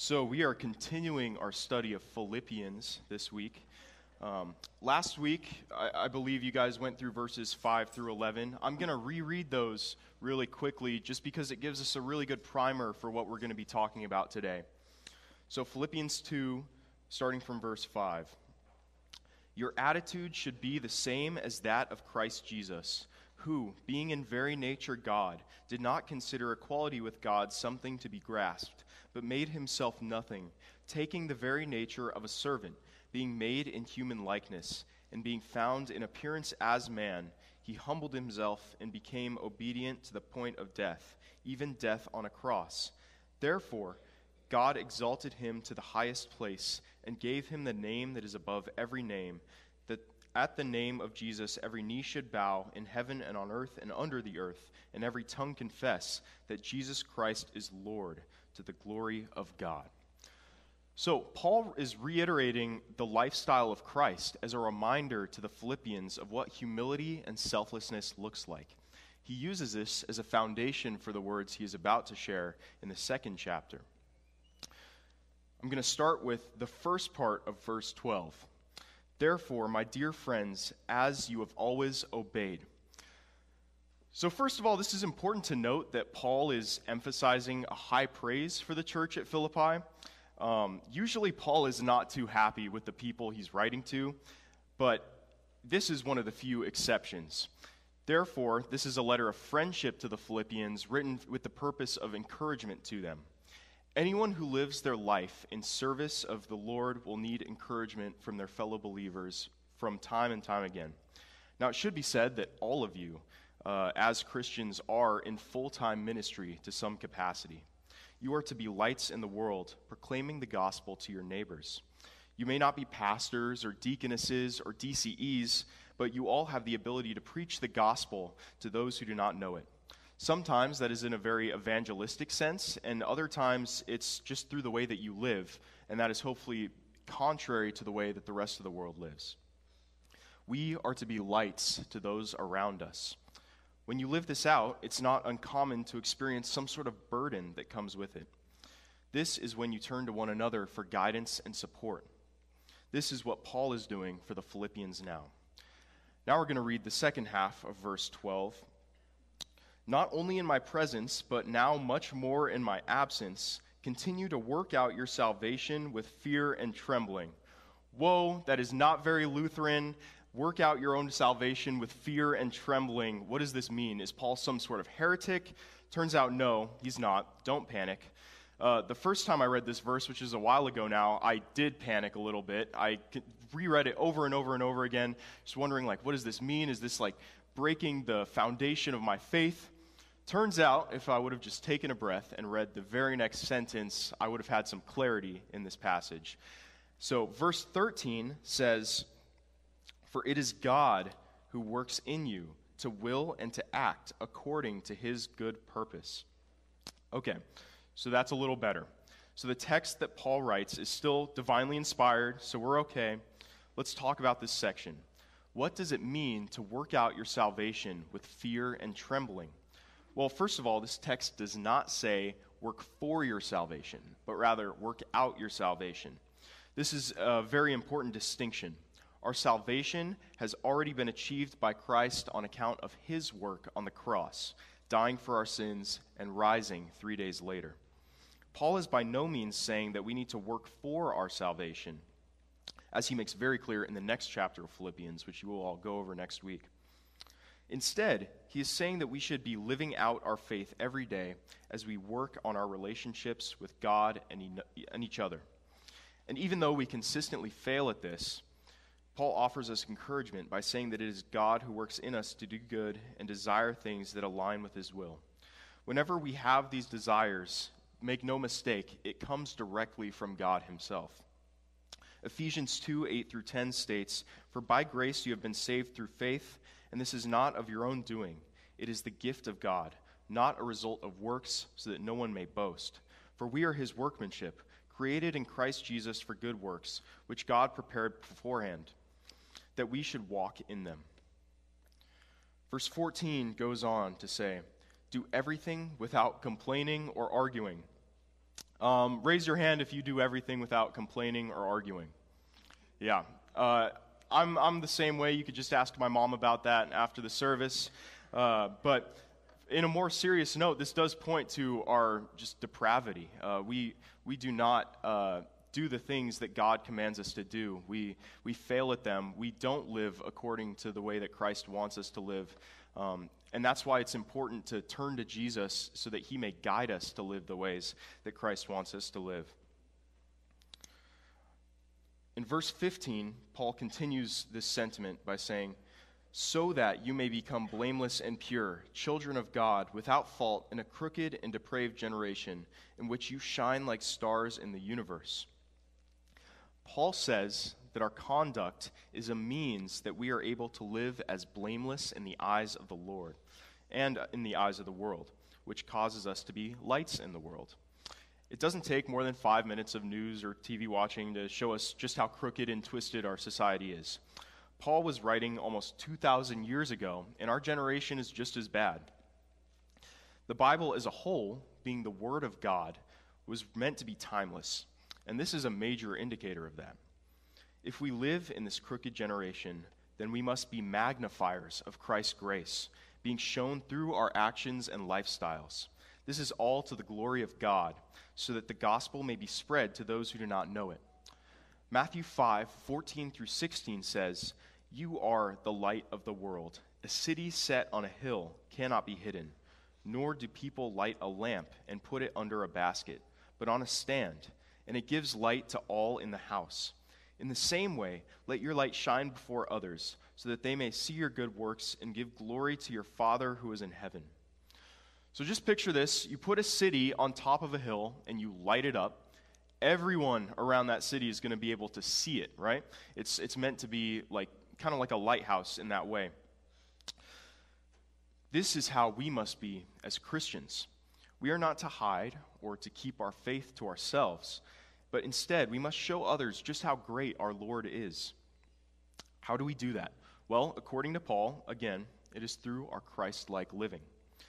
So we are continuing our study of Philippians this week. Last week, I believe you guys went through verses 5 through 11. I'm going to reread those really quickly just because it gives us a really good primer for what we're going to be talking about today. So Philippians 2, starting from verse 5. Your attitude should be the same as that of Christ Jesus, who, being in very nature God, did not consider equality with God something to be grasped, but made himself nothing, taking the very nature of a servant, being made in human likeness, and being found in appearance as man, he humbled himself and became obedient to the point of death, even death on a cross. Therefore, God exalted him to the highest place and gave him the name that is above every name, that at the name of Jesus every knee should bow in heaven and on earth and under the earth, and every tongue confess that Jesus Christ is Lord, to the glory of God. So Paul is reiterating the lifestyle of Christ as a reminder to the Philippians of what humility and selflessness looks like. He uses this as a foundation for the words he is about to share in the second chapter. I'm going to start with the first part of verse 12. Therefore, my dear friends, as you have always obeyed. So first of all, this is important to note that Paul is emphasizing a high praise for the church at Philippi. Usually Paul is not too happy with the people he's writing to, but this is one of the few exceptions. Therefore, this is a letter of friendship to the Philippians written with the purpose of encouragement to them. Anyone who lives their life in service of the Lord will need encouragement from their fellow believers from time and time again. Now, it should be said that all of you, as Christians, are in full-time ministry to some capacity. You are to be lights in the world, proclaiming the gospel to your neighbors. You may not be pastors or deaconesses or DCEs, but you all have the ability to preach the gospel to those who do not know it. Sometimes that is in a very evangelistic sense, and other times it's just through the way that you live, and that is hopefully contrary to the way that the rest of the world lives. We are to be lights to those around us. When you live this out, it's not uncommon to experience some sort of burden that comes with it. This is when you turn to one another for guidance and support. This is what Paul is doing for the Philippians now. Now we're going to read the second half of verse 12. Not only in my presence, but now much more in my absence, continue to work out your salvation with fear and trembling. Whoa, that is not very Lutheran. Work out your own salvation with fear and trembling. What does this mean? Is Paul some sort of heretic? Turns out, no, he's not. Don't panic. The first time I read this verse, which is a while ago now, I did panic a little bit. I reread it over and over and over again, just wondering, what does this mean? Is this breaking the foundation of my faith? Turns out, if I would have just taken a breath and read the very next sentence, I would have had some clarity in this passage. So verse 13 says, "For it is God who works in you to will and to act according to his good purpose." Okay, so that's a little better. So the text that Paul writes is still divinely inspired, so we're okay. Let's talk about this section. What does it mean to work out your salvation with fear and trembling? Well, first of all, this text does not say work for your salvation, but rather work out your salvation. This is a very important distinction. Our salvation has already been achieved by Christ on account of his work on the cross, dying for our sins and rising 3 days later. Paul is by no means saying that we need to work for our salvation, as he makes very clear in the next chapter of Philippians, which you will all go over next week. Instead, he is saying that we should be living out our faith every day as we work on our relationships with God and each other. And even though we consistently fail at this, Paul offers us encouragement by saying that it is God who works in us to do good and desire things that align with his will. Whenever we have these desires, make no mistake, it comes directly from God himself. Ephesians 2:8-10 states, "For by grace you have been saved through faith, and this is not of your own doing. It is the gift of God, not a result of works, so that no one may boast. For we are his workmanship, created in Christ Jesus for good works, which God prepared beforehand, that we should walk in them." Verse 14 goes on to say, "Do everything without complaining or arguing." Raise your hand if you do everything without complaining or arguing. Yeah. I'm the same way. You could just ask my mom about that after the service. But in a more serious note, this does point to our just depravity. We do not do the things that God commands us to do. We fail at them. We don't live according to the way that Christ wants us to live. And that's why it's important to turn to Jesus so that he may guide us to live the ways that Christ wants us to live. In verse 15, Paul continues this sentiment by saying, "So that you may become blameless and pure, children of God, without fault in a crooked and depraved generation, in which you shine like stars in the universe." Paul says that our conduct is a means that we are able to live as blameless in the eyes of the Lord and in the eyes of the world, which causes us to be lights in the world. It doesn't take more than 5 minutes of news or TV watching to show us just how crooked and twisted our society is. Paul was writing almost 2,000 years ago, and our generation is just as bad. The Bible as a whole, being the Word of God, was meant to be timeless, and this is a major indicator of that. If we live in this crooked generation, then we must be magnifiers of Christ's grace, being shown through our actions and lifestyles. This is all to the glory of God, so that the gospel may be spread to those who do not know it. Matthew 5:14 through 16 says, "You are the light of the world. A city set on a hill cannot be hidden, nor do people light a lamp and put it under a basket, but on a stand, and it gives light to all in the house. In the same way, let your light shine before others, so that they may see your good works and give glory to your Father who is in heaven." So just picture this. You put a city on top of a hill and you light it up. Everyone around that city is going to be able to see it, right? It's meant to be kind of like a lighthouse in that way. This is how we must be as Christians. We are not to hide or to keep our faith to ourselves, but instead we must show others just how great our Lord is. How do we do that? Well, according to Paul, again, it is through our Christ-like living.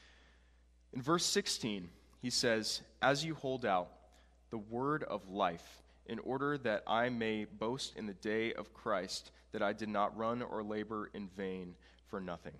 In verse 16, he says, "As you hold out the word of life, in order that I may boast in the day of Christ, that I did not run or labor in vain for nothing."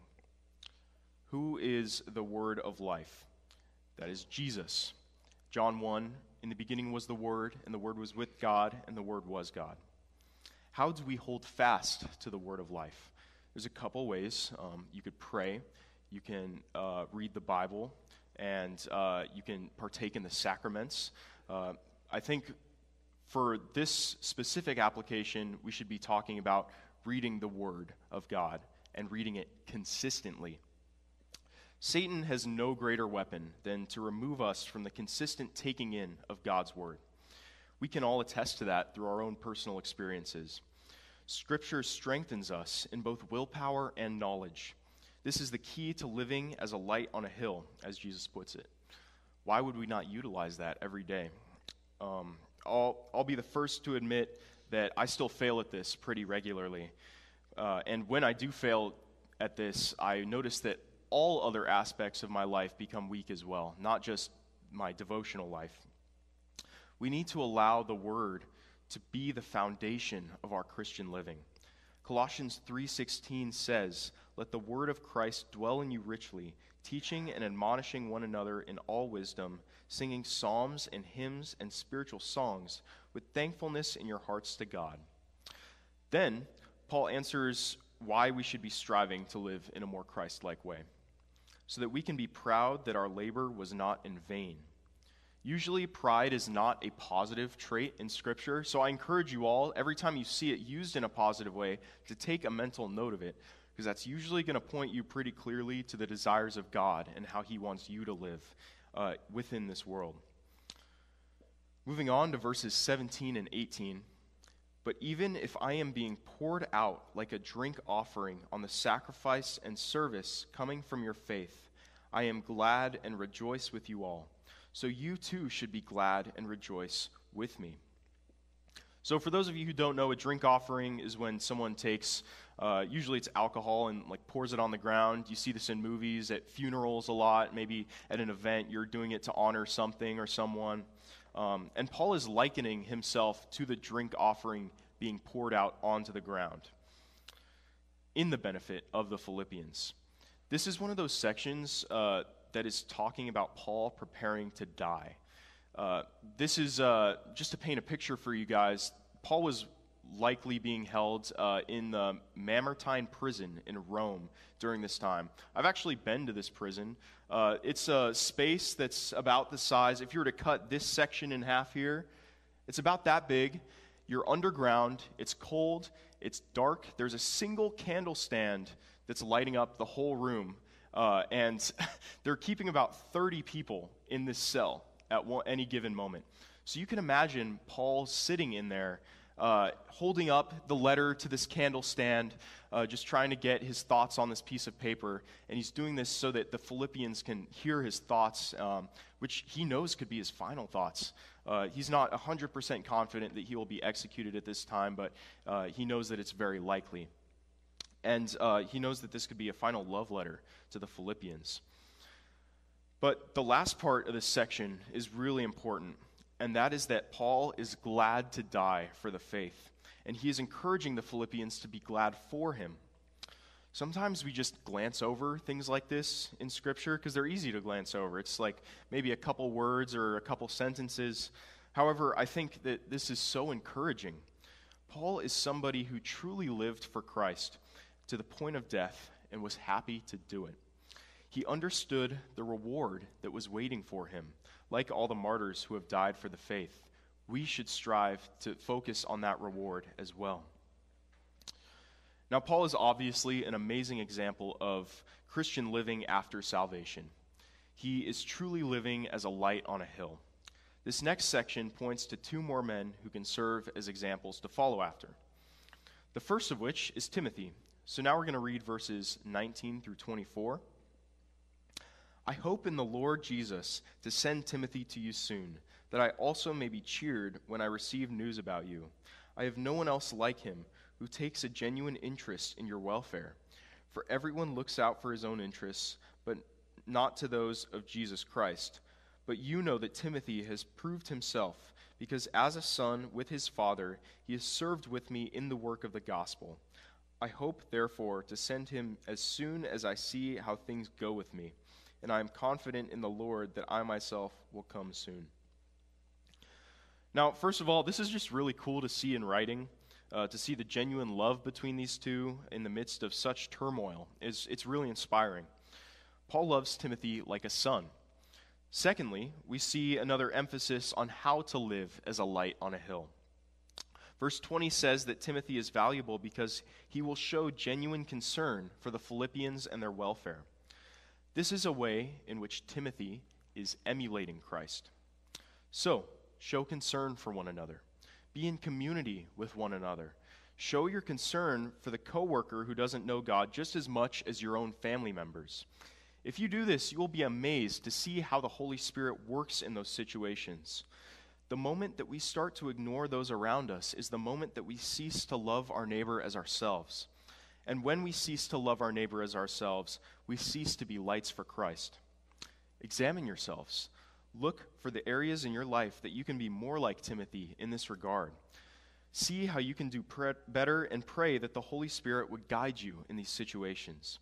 Who is the word of life? That is Jesus. John 1, "In the beginning was the Word, and the Word was with God, and the Word was God." How do we hold fast to the word of life? There's a couple ways. You could pray, you can read the Bible, and you can partake in the sacraments. I think for this specific application, we should be talking about reading the Word of God and reading it consistently. Satan has no greater weapon than to remove us from the consistent taking in of God's Word. We can all attest to that through our own personal experiences. Scripture strengthens us in both willpower and knowledge. This is the key to living as a light on a hill, as Jesus puts it. Why would we not utilize that every day? I'll be the first to admit that I still fail at this pretty regularly. And when I do fail at this, I notice that all other aspects of my life become weak as well, not just my devotional life. We need to allow the Word to be the foundation of our Christian living. Colossians 3:16 says, "Let the word of Christ dwell in you richly, teaching and admonishing one another in all wisdom, singing psalms and hymns and spiritual songs with thankfulness in your hearts to God." Then, Paul answers why we should be striving to live in a more Christ-like way, so that we can be proud that our labor was not in vain. Usually, pride is not a positive trait in Scripture, so I encourage you all, every time you see it used in a positive way, to take a mental note of it, because that's usually going to point you pretty clearly to the desires of God and how He wants you to live within this world. Moving on to verses 17 and 18. "But even if I am being poured out like a drink offering on the sacrifice and service coming from your faith, I am glad and rejoice with you all. So you too should be glad and rejoice with me." So for those of you who don't know, a drink offering is when someone takes, usually it's alcohol, and pours it on the ground. You see this in movies, at funerals a lot, maybe at an event, you're doing it to honor something or someone. And Paul is likening himself to the drink offering being poured out onto the ground in the benefit of the Philippians. This is one of those sections that is talking about Paul preparing to die. This is just to paint a picture for you guys. Paul was likely being held in the Mamertine prison in Rome during this time. I've actually been to this prison. It's a space that's about the size, if you were to cut this section in half here, it's about that big. You're underground, it's cold, it's dark. There's a single candle stand that's lighting up the whole room. And they're keeping about 30 people in this cell at any given moment. So you can imagine Paul sitting in there, holding up the letter to this candle stand, just trying to get his thoughts on this piece of paper. And he's doing this so that the Philippians can hear his thoughts, which he knows could be his final thoughts. He's not 100% confident that he will be executed at this time, but he knows that it's very likely. And he knows that this could be a final love letter to the Philippians. But the last part of this section is really important, and that is that Paul is glad to die for the faith, and he is encouraging the Philippians to be glad for him. Sometimes we just glance over things like this in Scripture because they're easy to glance over. It's like maybe a couple words or a couple sentences. However, I think that this is so encouraging. Paul is somebody who truly lived for Christ to the point of death and was happy to do it. He understood the reward that was waiting for him. Like all the martyrs who have died for the faith, we should strive to focus on that reward as well. Now, Paul is obviously an amazing example of Christian living after salvation. He is truly living as a light on a hill. This next section points to two more men who can serve as examples to follow after. The first of which is Timothy. So now we're going to read verses 19 through 24. I hope in the Lord Jesus to send Timothy to you soon, that I also may be cheered when I receive news about you. I have no one else like him who takes a genuine interest in your welfare. For everyone looks out for his own interests, but not to those of Jesus Christ. But you know that Timothy has proved himself, because as a son with his father, he has served with me in the work of the gospel. I hope, therefore, to send him as soon as I see how things go with me, and I am confident in the Lord that I myself will come soon. Now, first of all, this is just really cool to see in writing, to see the genuine love between these two in the midst of such turmoil. It's really inspiring. Paul loves Timothy like a son. Secondly, we see another emphasis on how to live as a light on a hill. Verse 20 says that Timothy is valuable because he will show genuine concern for the Philippians and their welfare. This is a way in which Timothy is emulating Christ. So, show concern for one another. Be in community with one another. Show your concern for the coworker who doesn't know God just as much as your own family members. If you do this, you will be amazed to see how the Holy Spirit works in those situations. The moment that we start to ignore those around us is the moment that we cease to love our neighbor as ourselves. And when we cease to love our neighbor as ourselves, we cease to be lights for Christ. Examine yourselves. Look for the areas in your life that you can be more like Timothy in this regard. See how you can do better and pray that the Holy Spirit would guide you in these situations.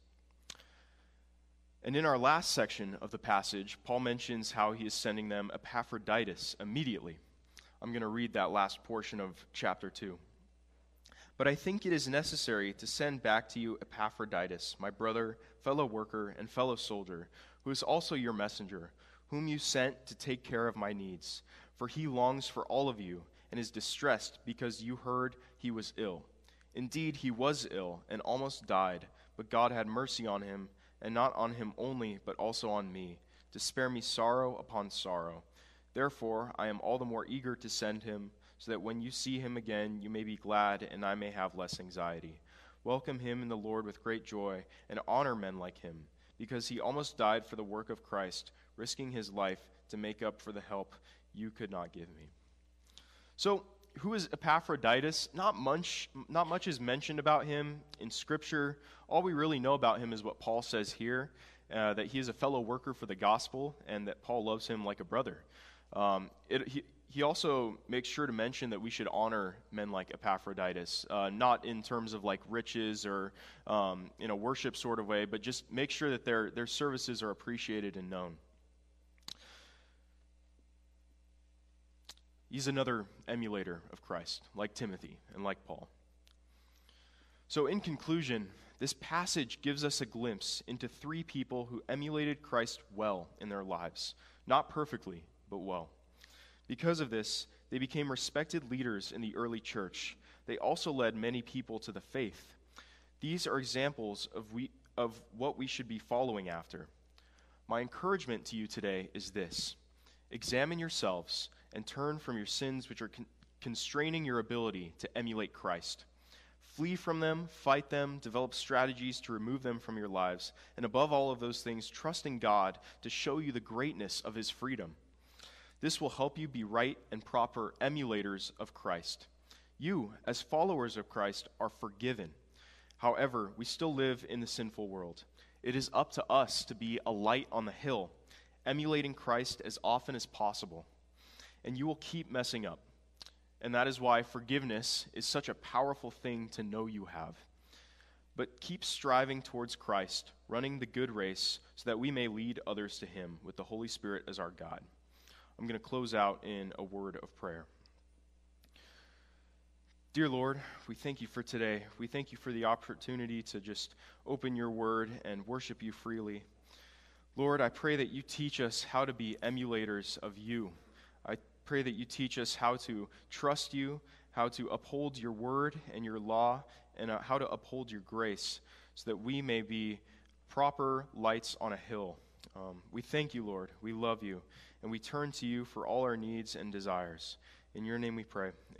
And in our last section of the passage, Paul mentions how he is sending them Epaphroditus immediately. I'm going to read that last portion of chapter 2. But I think it is necessary to send back to you Epaphroditus, my brother, fellow worker, and fellow soldier, who is also your messenger, whom you sent to take care of my needs. For he longs for all of you and is distressed because you heard he was ill. Indeed, he was ill and almost died, but God had mercy on him, and not on him only, but also on me, to spare me sorrow upon sorrow. Therefore, I am all the more eager to send him, so that when you see him again, you may be glad, and I may have less anxiety. Welcome him in the Lord with great joy, and honor men like him, because he almost died for the work of Christ, risking his life to make up for the help you could not give me. So, who is Epaphroditus? Not much is mentioned about him in Scripture. All we really know about him is what Paul says here, that he is a fellow worker for the gospel, and that Paul loves him like a brother. he also makes sure to mention that we should honor men like Epaphroditus, not in terms of like riches or in a worship sort of way, but just make sure that their services are appreciated and known. He's another emulator of Christ, like Timothy and like Paul. So in conclusion, this passage gives us a glimpse into three people who emulated Christ well in their lives. Not perfectly, but well. Because of this, they became respected leaders in the early church. They also led many people to the faith. These are examples of what we should be following after. My encouragement to you today is this: examine yourselves and turn from your sins which are constraining your ability to emulate Christ. Flee from them, fight them, develop strategies to remove them from your lives, and above all of those things, trust in God to show you the greatness of his freedom. This will help you be right and proper emulators of Christ. You, as followers of Christ, are forgiven. However, we still live in the sinful world. It is up to us to be a light on the hill, emulating Christ as often as possible. And you will keep messing up. And that is why forgiveness is such a powerful thing to know you have. But keep striving towards Christ, running the good race, so that we may lead others to him with the Holy Spirit as our guide. I'm going to close out in a word of prayer. Dear Lord, we thank you for today. We thank you for the opportunity to just open your word and worship you freely. Lord, I pray that you teach us how to be emulators of you. I pray that you teach us how to trust you, how to uphold your word and your law, and how to uphold your grace, so that we may be proper lights on a hill. We thank you, Lord. We love you, and we turn to you for all our needs and desires. In your name we pray.